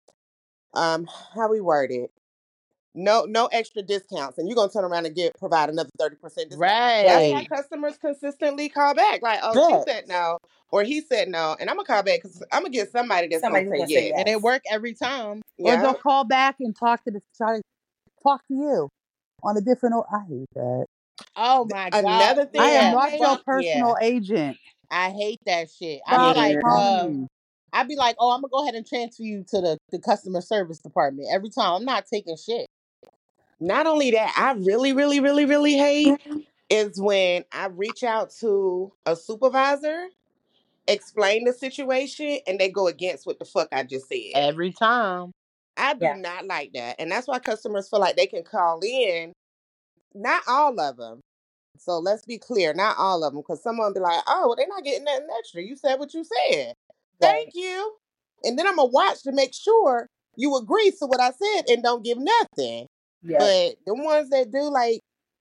um how we word it. No no extra discounts. And you're gonna turn around and get provide another thirty percent discount. That's why Right. customers consistently call back. Like, oh, she Good. said no, or he said no, and I'm gonna call back because I'm gonna get somebody that's Somebody gonna who's say gonna say yes. yes. And it worked every time. or Yeah. they'll call back and talk to the try to talk to you on a different. o- I hate that. Oh my God. Another thing I am Yeah. I not hate. your Fuck personal yeah. agent. I hate that shit. I'd be Stop Yeah. like, calling uh, me. I'd be like, oh, I'm gonna go ahead and transfer you to the, the customer service department every time. I'm not taking shit. Not only that, I really, really, really, really hate is when I reach out to a supervisor, explain the situation, and they go against what the fuck I just said. Every time. I do Yeah. not like that. And that's why customers feel like they can call in. Not all of them. So let's be clear, not all of them. Because some of them be like, oh, well, they're not getting nothing extra. You said what you said. Thank Right. you. And then I'm going to watch to make sure you agree to what I said and don't give nothing. Yeah. But the ones that do, like,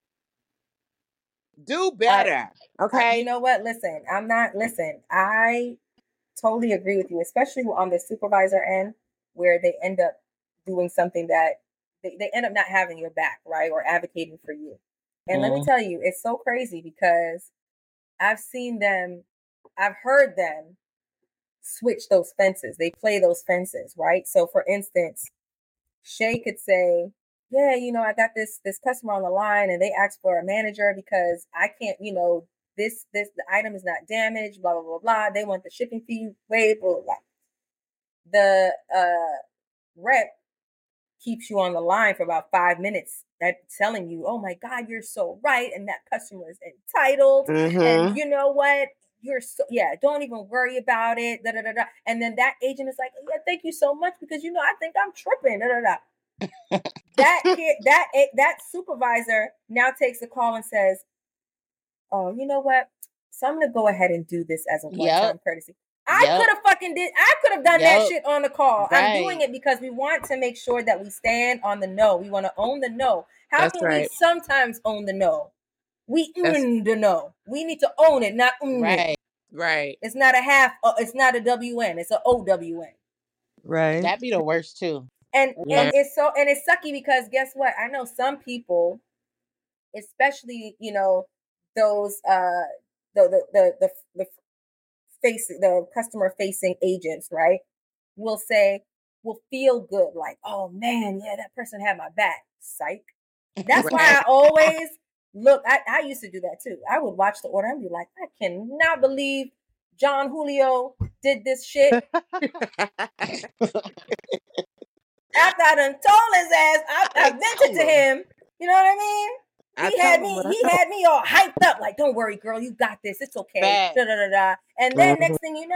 do I, better. I, Okay? you know what? Listen, I'm not. Listen, I totally agree with you, especially on the supervisor end, where they end up doing something that they, they end up not having your back, right, or advocating for you. And let me Mm. tell you, it's so crazy because I've seen them, I've heard them switch those fences. They play those fences, right? So, for instance, Shay could say, yeah, you know, I got this this customer on the line and they asked for a manager because I can't, you know, this this the item is not damaged, blah blah blah blah. They want the shipping fee waived, blah blah blah. The uh rep keeps you on the line for about five minutes that telling you, oh my God, you're so right, and that customer is entitled. Mm-hmm. And you know what? You're so yeah, don't even worry about it. Da, da, da, da. And then that agent is like, yeah, thank you so much because you know I think I'm tripping. Da, da, da. that kid, that that supervisor now takes a call and says, "Oh, you know what? So I'm gonna go ahead and do this as a Yep. one-time courtesy." I Yep. could have fucking did. I could have done that Yep. shit on the call. I'm doing Right. it because we want to make sure that we stand on the no. We want to own the no. How That's can we right. sometimes own the no? We That's own the no. We need to own it, not own it. Right. right. It's not a half. Uh, it's not a W N. It's a O W N. Right. That'd be the worst too. And Yeah. and it's so and it's sucky because guess what? I know some people, especially you know those uh the the the the, the face the customer facing agents, right? Will say will feel good, like, oh man, yeah, that person had my back. Psych. That's why Right. I always look. I, I used to do that too. I would watch the order and be like, I cannot believe John Julio did this shit. After I done told his ass, I, I I vented to told him. him. You know what I mean? I He had told him me. what I He know. had me all hyped up, like, "Don't worry, girl, you got this. It's okay." Fact. Da da da da. And then Mhm. next thing you know,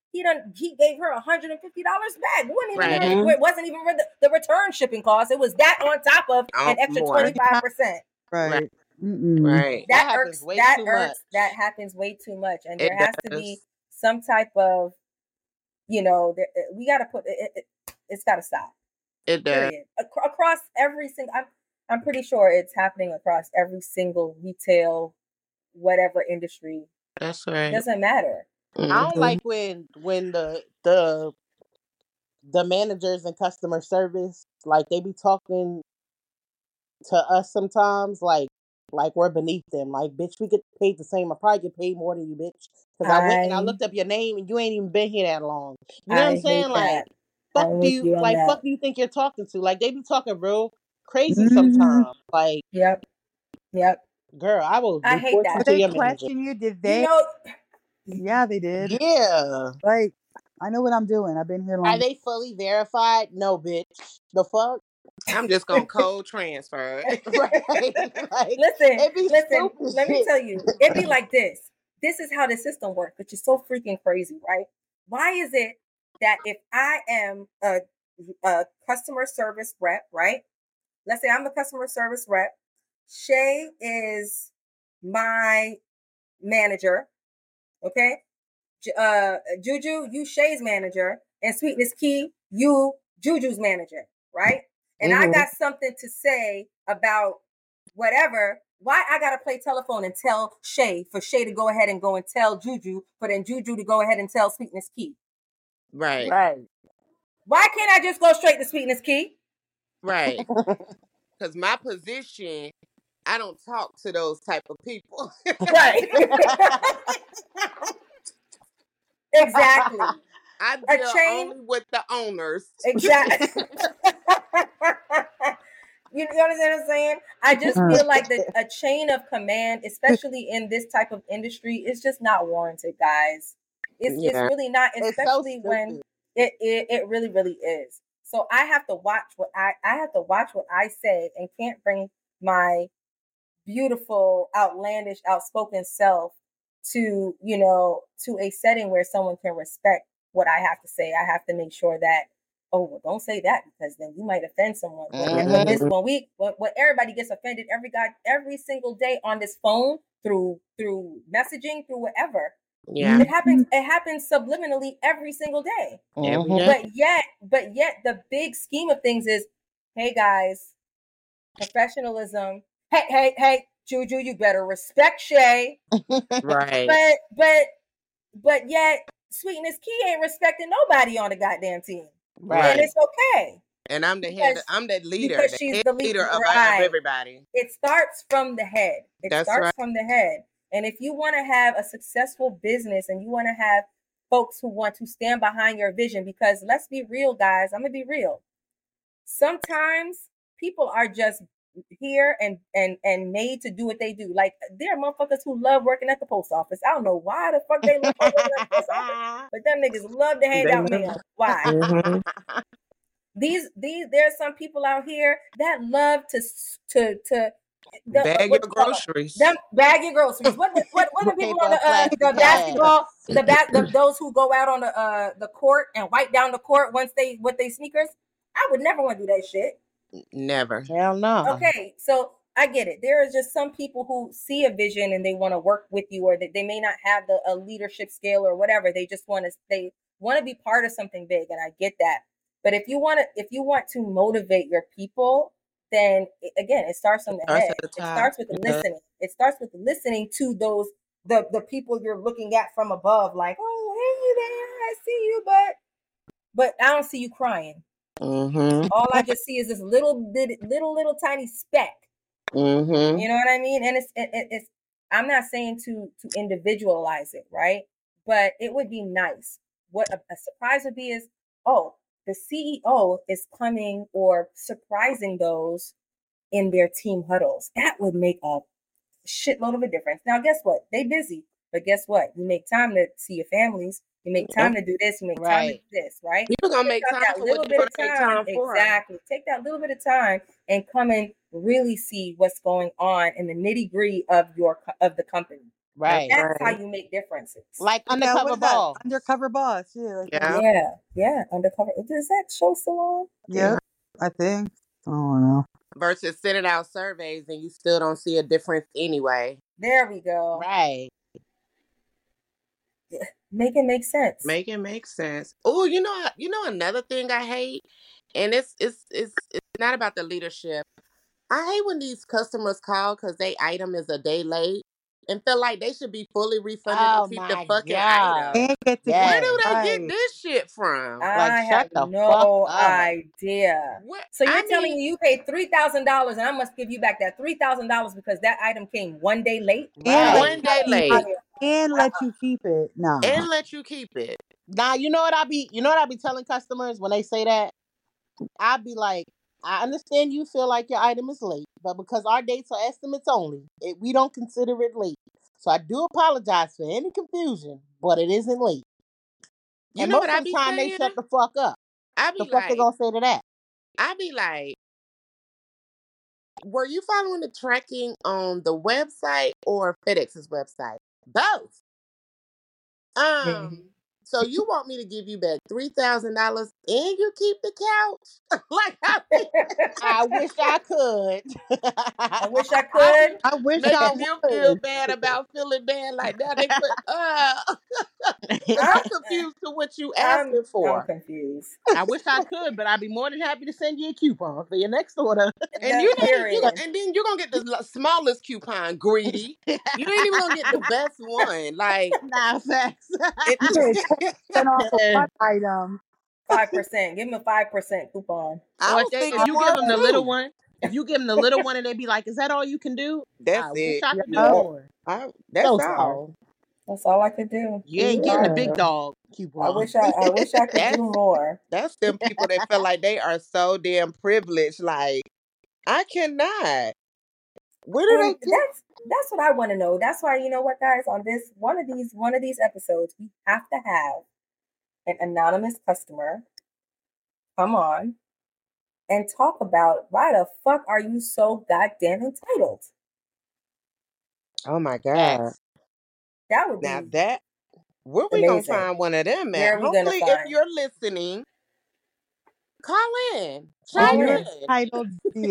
he done he gave her one hundred fifty dollars back. It wasn't even Right. her, it wasn't even the, the return shipping cost. It was that on top of Oh, an extra more. twenty-five percent. Right. Mm-mm. Right. That, That happens irks way that too irks much. that happens way too much. And It there has to does. be some type of, you know, there, we got to put it, it it's got to stop. It does. Period. Ac- across every single, I'm, I'm pretty sure it's happening across every single retail, whatever industry. That's right. It doesn't matter. Mhm. I don't like when when the the the managers and customer service, like, they be talking to us sometimes like like we're beneath them. Like, bitch, we get paid the same. I probably get paid more than you, bitch. Because I went and I I looked up your name and you ain't even been here that long. You know what I I'm saying? hate Like, that. fuck I'm do with you you on like that. fuck do you think you're talking to? Like, they be talking real crazy Mhm. sometimes. Like, Yep. Yep. girl, I will I hate report you that. Did to they your manager. question you? Did You they? know, Yeah, they did. Yeah. Like, I know what I'm doing. I've been here Are long. they fully verified? No, bitch. The fuck? I'm just gonna cold transfer. Right. Like, listen, it be listen, stupid let me shit. tell you, it'd be like this. This is how the system works, which is so freaking crazy, right? Why is it that if I am a, a customer service rep, right? Let's say I'm the customer service rep. Shay is my manager, okay? J- Uh, Juju, you Shay's manager, and Sweetness Key, you Juju's manager, right? And I Mhm. got something to say about whatever. Why I gotta play telephone and tell Shay for Shay to go ahead and go and tell Juju, for then Juju to go ahead and tell Sweetness Key? Right. Right. Why can't I just go straight to Sweetness Key? Right. Because my position, I don't talk to those type of people. Right. Exactly. I A deal chain. only with the owners. Exactly. You know what I'm saying? I just feel like that a chain of command, especially in this type of industry, is just not warranted, guys. It's it's Yeah. really not, It's so especially when stupid. it, it it really really is. So I have to watch what I I have to watch what I say and can't bring my beautiful, outlandish, outspoken self to, you know, to a setting where someone can respect what I have to say. I have to make sure that, oh, well, don't say that because then you might offend someone. When, when Mhm. this, when we, when, when everybody gets offended every guy, every single day on this phone through through messaging, through whatever, Yeah. it happens. It happens subliminally every single day. Every Mhm. day. But yet, but yet, the big scheme of things is, hey guys, professionalism. Hey, hey, hey, Juju, you better respect Shay. Right. But but but yet Sweetness Key ain't respecting nobody on the goddamn team. Right. And it's okay. And I'm the head. Because, I'm the leader. because The she's head the lead, leader of, of right. everybody. It starts from the head. It That's starts right. from the head. And if you want to have a successful business and you want to have folks who want to stand behind your vision, because let's be real, guys, I'm gonna be real. Sometimes people are just here and and and made to do what they do. Like, there are motherfuckers who love working at the post office. I don't know why the fuck they love working at the post office, but them niggas love to hand They out love- mail. Why? Mhm. These these there's some people out here that love to to to the, Bag what your you call them? groceries. Them bag your groceries. What the, what what the people Paper on the and uh, plastic the bags. basketball the bat the, those who go out on the uh the court and wipe down the court once they with their sneakers? I would never want to do that shit. Never. Hell no. Okay, so I get it. There are just some people who see a vision and they want to work with you, or that they may not have the a leadership skill or whatever. They just want to they want to be part of something big, and I get that. But if you want to if you want to motivate your people, then it, again, it starts from the Starts head. at the It top. starts with the Yeah. listening. It starts with listening to those the the people you're looking at from above, like, oh, hey there, I see you, but but I don't see you crying. Mm-hmm. All I just see is this little bit, little little tiny speck. Mm-hmm. You know what I mean? And it's it, it, it's. I'm not saying to to individualize it, right? But it would be nice. What a, a surprise would be is, oh, the C E O is coming or surprising those in their team huddles. That would make a shitload of a difference. Now, guess what? They busy, but guess what? You make time to see your families. You make time to do this. You make time to Right. do this, right? People gonna Take make out time that for little what you're bit gonna of make time. time for. Exactly. Take that little bit of time and come and really see what's going on in the nitty gritty of your of the company. Right. That's how right. you make differences. Like Yeah, undercover what is that? ball. Undercover boss. Yeah, like that. Yeah. Yeah, yeah. Undercover. Is that show still on? Yep, I think. I don't know. Versus sending out surveys and you still don't see a difference anyway. There we go. Right. Make it make sense. Make it make sense. Oh, you know, you know another thing I hate, and it's it's it's it's not about the leadership. I hate when these customers call because their item is a day late and feel like they should be fully refunded and Oh keep the my fucking God. item. And get the Where Yes. do they get right. this shit from? Like, I shut have the fuck no up. idea. What So you're I telling mean, me you paid three thousand dollars and I must give you back that three thousand dollars because that item came one day late? And Right. let one day you keep late it. And let you keep it. No. and let you keep it. Now you know what I be you know what I be telling customers when they say that? I be like, I understand you feel like your item is late, but because our dates are estimates only, it, we don't consider it late. So I do apologize for any confusion, but it isn't late. You And know what most I of the be time they saying? shut the fuck up. I The be fuck they like, gonna say to that? I be like, were you following the tracking on the website or FedEx's website? Both. Mhm. Um, so you want me to give you back three thousand dollars and you keep the couch? Like I mean, I wish I could. I wish I I'm could. I wish I making them feel would. bad about feeling bad like that. They put uh because I'm, I'm confused to what you I'm, asking I'm for. confused. I wish I could, but I'd be more than happy to send you a coupon for your next order. And That you not even you period. gonna, and then you're gonna get the l- smallest coupon, greedy. You ain't even gonna get the best one. Like Nah, facts. it You get ten percent off of one item. Five percent. Give him a five percent coupon. I Or if was they, if thinking you give more them the little too. one, if you give them the little one and they be like, "Is that all you can do?" That's I wish it. I could do Yep. more. I, that's So sorry, all. That's all I could do. you ain't getting the big Yeah. dog I coupon. wish I I wish I could do That's more. that's them people that feel like they are so damn privileged. Like I cannot. Where do And they get? that's that's what I want to know. That's why, you know what, guys, on this one of these one of these episodes, we have to have an anonymous customer come on and talk about why the fuck are you so goddamn entitled? Oh my god! Facts. That would Now be that where we gonna amazing. find one of them Where at? are we gonna Hopefully, if find? you're listening, call in, If Call chime you're in. in. entitled, yeah,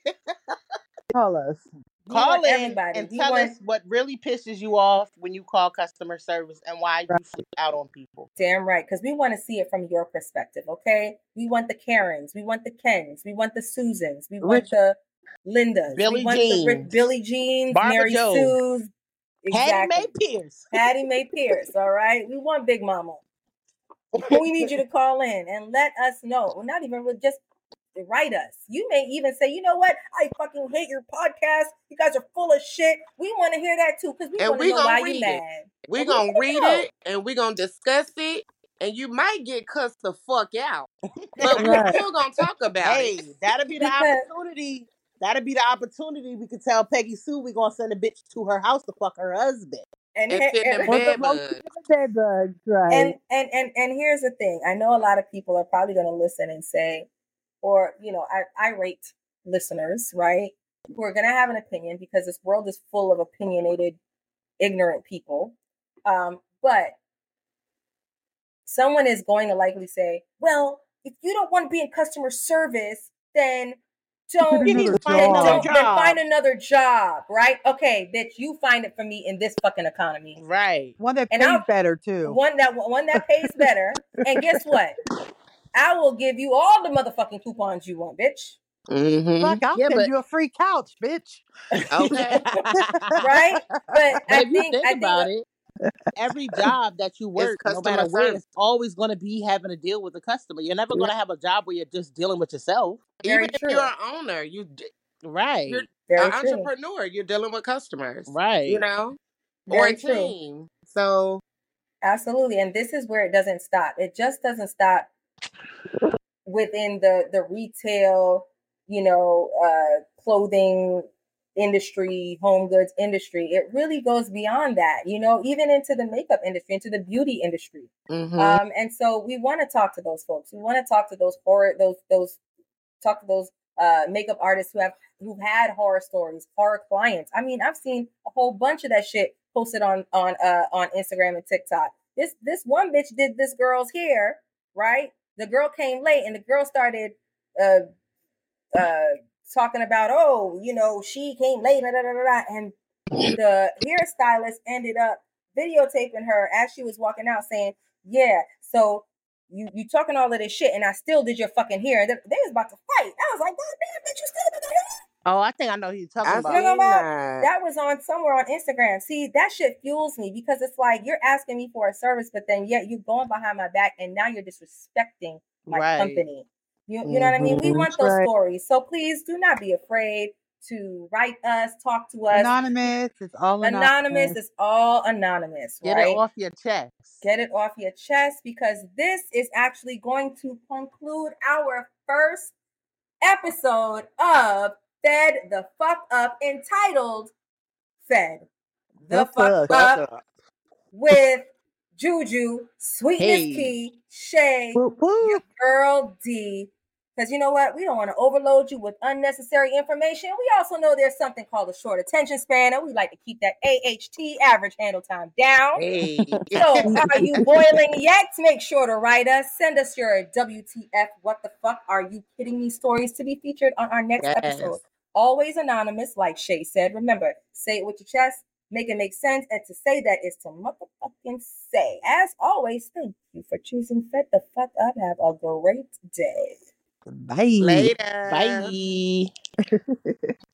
call us. We want Call in everybody. and We tell us want what really pisses you off when you call customer service and why Right. you flip out on people. damn right, because we want to see it from your perspective, okay? We want the Karens, we want the Kens, we want the Susans, we want Rich. the Lindas, Billy we want the Rick, Jeans, Billy Jeans, Barbara Mary Joe, Sue's, Hattie Mae exactly. Pierce. Hattie Mae Pierce, all right? We want Big Mama. We need you to call in and let us know. Well, not even just write us. You may even say, you know what? I fucking hate your podcast. You guys are full of shit. We want to hear that too because we And want to we know why gonna you read it. mad. We And we gonna want to read know. it and we gonna discuss it. And you might get cussed the fuck out, but we Right. still gonna talk about it. Hey, that'll be the Because opportunity. That'll be the opportunity. We could tell Peggy Sue we gonna send a bitch to her house to fuck her husband. and And send them and Or the bed most bugs. bed bugs, right? and and and and here's the thing. I know a lot of people are probably going to listen and say, or you know, I irate listeners, right? Who are going to have an opinion because this world is full of opinionated, ignorant people. Um, but someone is going to likely say, well, if you don't want to be in customer service, then don't You need Another to find then another job. don't then job. find another job, right? Okay, bitch, you find it for me in this fucking economy. Right. One that And pays I'll better too. one that one that pays better. And guess what? I will give you all the motherfucking coupons you want, bitch. Mm-hmm. Fuck, I'll Yeah, send but you a free couch, bitch. Okay. Right? But But I if you think think I think about it, every job that you It's work, no matter customer where, service. is always going to be having to deal with a customer. You're never going to have a job where you're just dealing with yourself. very Even if true. you're an owner, you d- you're Right. an Very true. entrepreneur. You're dealing with customers, you Right. know, or Very a true. team. So Absolutely. And this is where it doesn't stop. It just doesn't stop within the the retail, you know, uh clothing industry, home goods industry. It really goes beyond that, you know, even into the makeup industry, into the beauty industry. mhm. Um, and so we want to talk to those folks. We want to talk to those horror, those those talk to those uh, makeup artists who have who've had horror stories, horror clients. I mean, I've seen a whole bunch of that shit posted on on uh on Instagram and TikTok. This this one bitch did this girl's hair, right? The girl came late, and the girl started uh uh talking about, oh, you know, she came late, blah, blah, blah, blah, and the hairstylist ended up videotaping her as she was walking out, saying, "Yeah, so you you talking all of this shit, and I still did your fucking hair." And they, they was about to fight. I was like, "God damn, bitch, you still did the hair?" Oh, I think I know who you're talking I about. You know seen about that. that was on somewhere on Instagram. See, that shit fuels me because it's like you're asking me for a service, but then yet you're going behind my back, and now you're disrespecting my Right. company. You you know what I mean? We Mhm. want those Right. stories, so please do not be afraid to write us, talk to us. Anonymous. It's all Anonymous anonymous. is all anonymous, Get right? it off your chest. Get it off your chest, because this is actually going to conclude our first episode of Fed the Fuck Up, entitled Fed the, The Fuck, fuck Up, with Juju, Sweetness Hey. Key, Shay, Whoop, whoop. your girl D. Because you know what? We don't want to overload you with unnecessary information. We also know there's something called a short attention span, and we like to keep that A H T, average handle time, down. Hey. So, are you boiling yet? Make sure to write us. Send us your W T F, what the fuck are you kidding me stories to be featured on our next Yes. episode. Always anonymous, like Shay said. Remember, say it with your chest, make it make sense, and to say that is to motherfucking say. As always, thank you for choosing Fed the Fuck Up. Have a great day. Bye. Later. Bye.